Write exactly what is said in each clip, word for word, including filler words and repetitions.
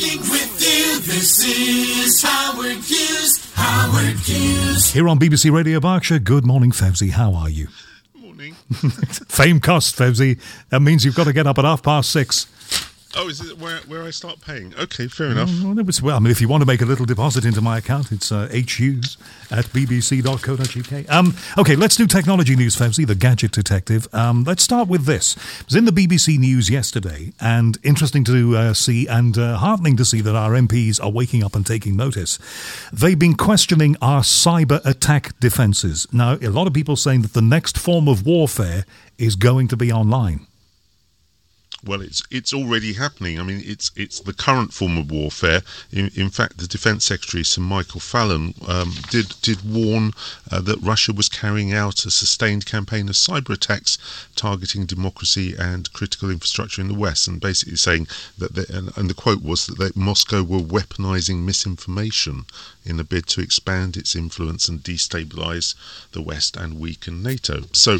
Talking with you, this is Howard Hughes, Howard Hughes. Here on B B C Radio Berkshire, good morning, Fevzi. How are you? Morning. Fame costs, Fevzi. That means you've got to get up at half past six. Oh, is it where where I start paying? Okay, fair enough. Well, well, I mean, if you want to make a little deposit into my account, it's uh, hughes at b b c dot co dot u k. Um, okay, let's do technology news, Fevzi, the gadget detective. Um, let's start with this. It was in the B B C News yesterday, and interesting to uh, see and uh, heartening to see that our M Ps are waking up and taking notice. They've been questioning our cyber attack defences. Now, a lot of people saying that the next form of warfare is going to be online. Well, it's it's already happening. I mean, it's it's the current form of warfare. In, in fact, the Defence Secretary, Sir Michael Fallon, um, did did warn uh, that Russia was carrying out a sustained campaign of cyber attacks targeting democracy and critical infrastructure in the West, and basically saying that, they, and, and the quote was that they, Moscow were weaponizing misinformation in a bid to expand its influence and destabilize the West and weaken NATO. So,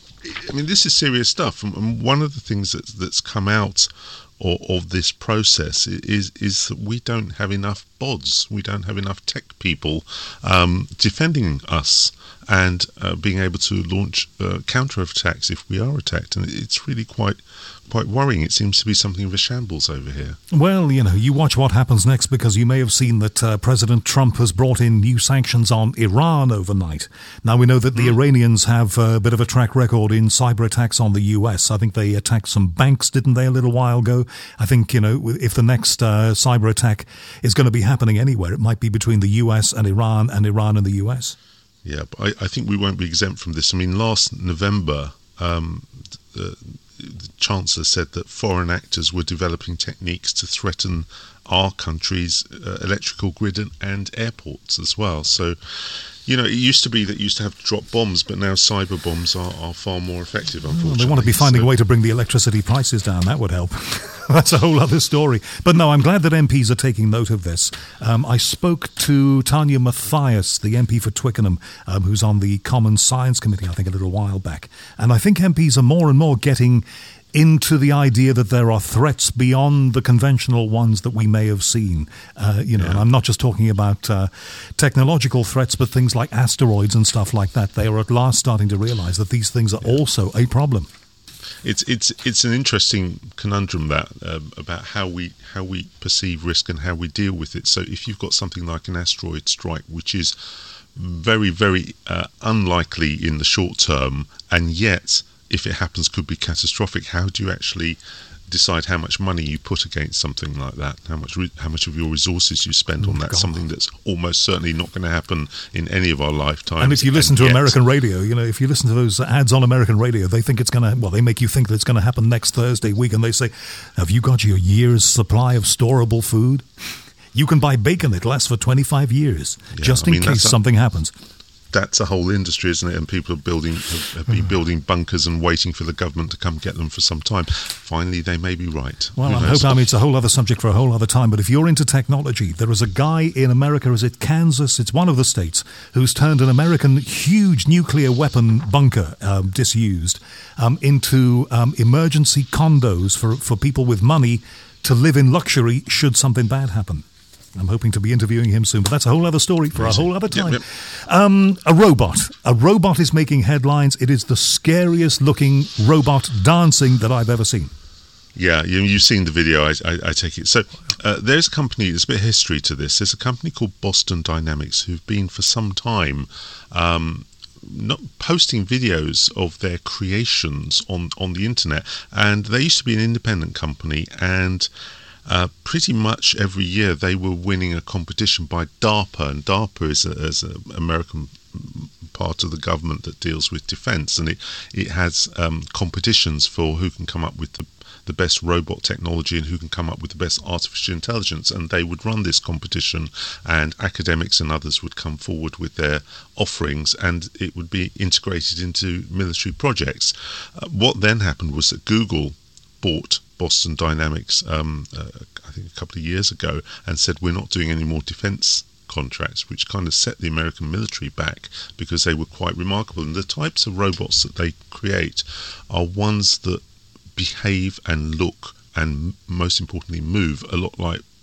I mean, this is serious stuff, and one of the things that's, that's come out of, of this process is is that we don't have enough B O Ds, we don't have enough tech people um, defending us and uh, being able to launch uh, counter-attacks if we are attacked, and it's really quite quite worrying. It seems to be something of a shambles over here. Well, you know, you watch what happens next, because you may have seen that uh, President Trump has brought in new sanctions on Iran overnight. Now, we know that the mm. Iranians have a bit of a track record in cyber attacks on the U S. I think they attacked some banks, didn't they, a little while ago? I think, you know, if the next uh, cyber attack is going to be happening anywhere, it might be between the U S and Iran and Iran and the U S. Yeah, but I, I think we won't be exempt from this. I mean, last November, um, the, the Chancellor said that foreign actors were developing techniques to threaten our country's uh, electrical grid and, and airports as well. So, you know, it used to be that you used to have to drop bombs, but now cyber bombs are, are far more effective, unfortunately. Well, they want to be finding so, a way to bring the electricity prices down. That would help. That's a whole other story. But no, I'm glad that M Ps are taking note of this. Um, I spoke to Tanya Mathias, the M P for Twickenham, um, who's on the Commons Science Committee, I think, a little while back. And I think M Ps are more and more getting into the idea that there are threats beyond the conventional ones that we may have seen. Uh, you know, yeah. And I'm not just talking about uh, technological threats, but things like asteroids and stuff like that. They are at last starting to realise that these things are yeah. also a problem. It's it's it's an interesting conundrum that uh, about how we how we perceive risk and how we deal with it. So if you've got something like an asteroid strike, which is very very uh, unlikely in the short term, and yet if it happens could be catastrophic, how do you actually decide how much money you put against something like that, how much re- how much of your resources you spend oh on that, God. Something that's almost certainly not going to happen in any of our lifetimes. And if you listen and to yet, American radio, you know, if you listen to those ads on American radio, they think it's going to, well, they make you think that it's going to happen next Thursday week, and they say, have you got your year's supply of storable food? You can buy bacon, it lasts for twenty-five years, yeah, just in I mean, case something happens. That's a whole industry, isn't it? And people are building, have, have been building bunkers and waiting for the government to come get them for some time. Finally, they may be right. Well, I hope, I mean, it's a whole other subject for a whole other time. But if you're into technology, there is a guy in America, is it Kansas? It's one of the states, who's turned an American huge nuclear weapon bunker, um, disused, um, into um, emergency condos for, for people with money to live in luxury should something bad happen. I'm hoping to be interviewing him soon, but that's a whole other story for Amazing. a whole other time. Yep, yep. Um, a robot. A robot is making headlines. It is the scariest looking robot dancing that I've ever seen. Yeah, you, you've seen the video, I, I, I take it. So uh, there's a company, there's a bit of history to this. There's a company called Boston Dynamics who've been for some time um, not posting videos of their creations on, on the internet. And they used to be an independent company, and Uh, pretty much every year they were winning a competition by DARPA, and DARPA is an American part of the government that deals with defence, and it, it has um, competitions for who can come up with the, the best robot technology and who can come up with the best artificial intelligence, and they would run this competition, and academics and others would come forward with their offerings, and it would be integrated into military projects. Uh, what then happened was that Google bought Boston Dynamics, um, uh, I think a couple of years ago, and said we're not doing any more defence contracts, which kind of set the American military back because they were quite remarkable. And the types of robots that they create are ones that behave and look and most importantly move a lot like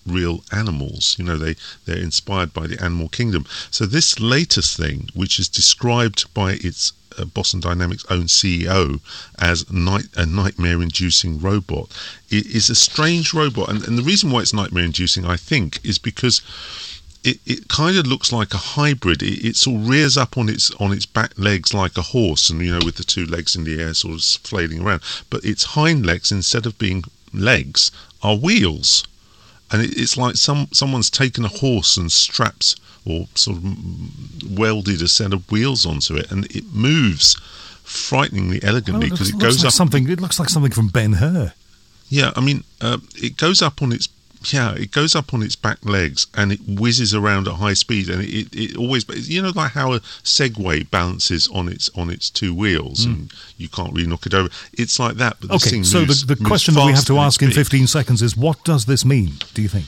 real animals. You know, they, they're inspired by the animal kingdom. So this latest thing, which is described by its uh, Boston Dynamics' own C E O as night, a nightmare-inducing robot, it is a strange robot. And, and the reason why it's nightmare-inducing, I think, is because It, it kind of looks like a hybrid. It, it sort of rears up on its on its back legs like a horse, and you know, with the two legs in the air, sort of flailing around. But its hind legs, instead of being legs, are wheels, and it, it's like some someone's taken a horse and strapped or sort of welded a set of wheels onto it, and it moves frighteningly elegantly because oh, it, it goes like up. Something it looks like something from Ben-Hur. Yeah, I mean, uh, it goes up on its. Yeah, it goes up on its back legs and it whizzes around at high speed, and it, it always, you know, like how a Segway balances on its on its two wheels, mm. and you can't really knock it over. It's like that. But this okay, thing so moves, the, the moves question that we have to faster ask in fifteen seconds is, what does this mean? Do you think?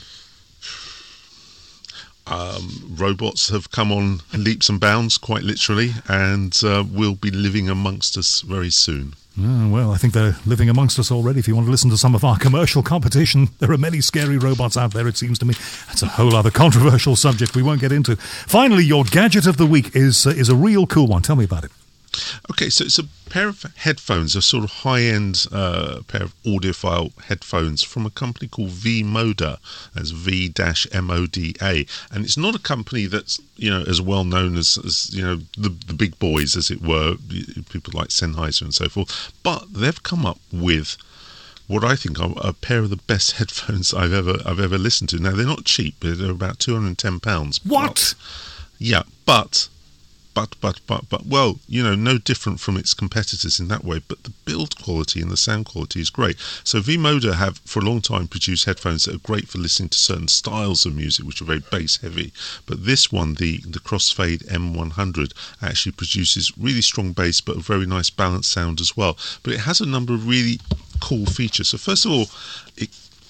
Um, robots have come on leaps and bounds, quite literally, and uh, will be living amongst us very soon. Oh, well, I think they're living amongst us already. If you want to listen to some of our commercial competition, there are many scary robots out there, it seems to me. That's a whole other controversial subject we won't get into. Finally, your gadget of the week is uh, is a real cool one. Tell me about it. Okay, so it's a pair of headphones, a sort of high-end uh, pair of audiophile headphones from a company called V-Moda. That's V M O D A. And it's not a company that's, you know, as well known as, as you know, the, the big boys, as it were, people like Sennheiser and so forth. But they've come up with what I think are a pair of the best headphones I've ever I've ever listened to. Now, they're not cheap. They're about two hundred ten pounds. What? But, yeah, but... But, but, but, but, well, you know, no different from its competitors in that way, but the build quality and the sound quality is great. So V-Moda have, for a long time, produced headphones that are great for listening to certain styles of music, which are very bass heavy. But this one, the, the Crossfade M one hundred, actually produces really strong bass, but a very nice balanced sound as well. But it has a number of really cool features. So first of all, it,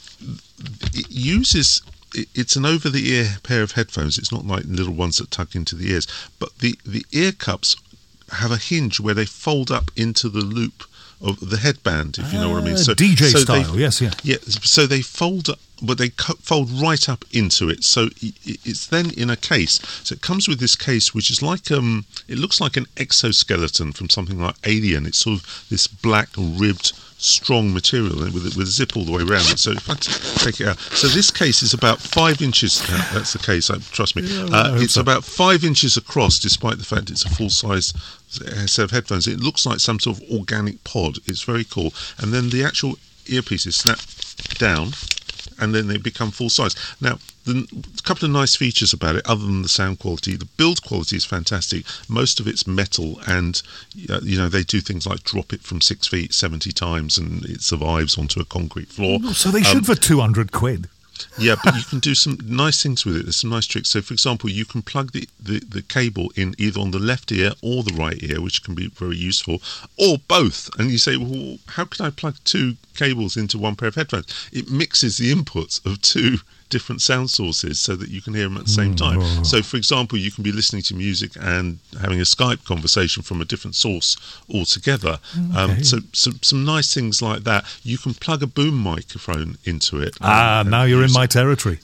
it uses... It's an over-the-ear pair of headphones. It's not like little ones that tuck into the ears. But the, the ear cups have a hinge where they fold up into the loop of the headband, if you know what I mean. So D J so style, they, yes, yeah. Yeah, so they fold up, but they fold right up into it. So it's then in a case. So it comes with this case, which is like, um, it looks like an exoskeleton from something like Alien. It's sort of this black ribbed, strong material with with a zip all the way around it. So if I t- take it out, so this case is about five inches. Uh, that's the case. Uh, trust me, uh, it's so. about five inches across, despite the fact it's a full size set of headphones. It looks like some sort of organic pod. It's very cool. And then the actual earpieces snap down, and then they become full size. Now, the a couple of nice features about it, other than the sound quality. The build quality is fantastic. Most of it's metal, and uh, you know, they do things like drop it from six feet seventy times, and it survives onto a concrete floor. So they should um, for two hundred quid. Yeah, but you can do some nice things with it. There's some nice tricks. So, for example, you can plug the, the, the cable in either on the left ear or the right ear, which can be very useful, or both. And you say, well, how can I plug two cables into one pair of headphones? It mixes the inputs of two different sound sources so that you can hear them at the same time. Oh. So, for example, you can be listening to music and having a Skype conversation from a different source altogether. Okay. Um, so, so, some nice things like that. You can plug a boom microphone into it. Ah, and, now and you're in it. my territory.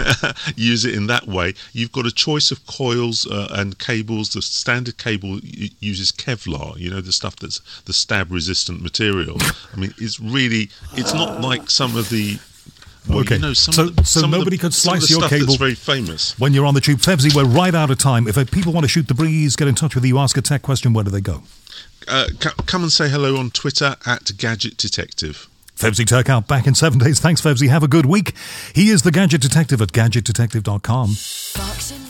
Use it in that way. You've got a choice of coils uh, and cables. The standard cable uses Kevlar, you know, the stuff that's the stab resistant material. I mean, it's really, it's not like some of the Well, okay, you know, some so, of the, so some nobody of the, could slice your stuff cable. That's very famous. When you're on the tube. Fevsy, we're right out of time. If people want to shoot the breeze, get in touch with you, ask a tech question, where do they go? Uh, c- come and say hello on Twitter at Gadget Detective. Fevsy Turkout back in seven days. Thanks, Fevsy. Have a good week. He is the Gadget Detective at gadget detective dot com.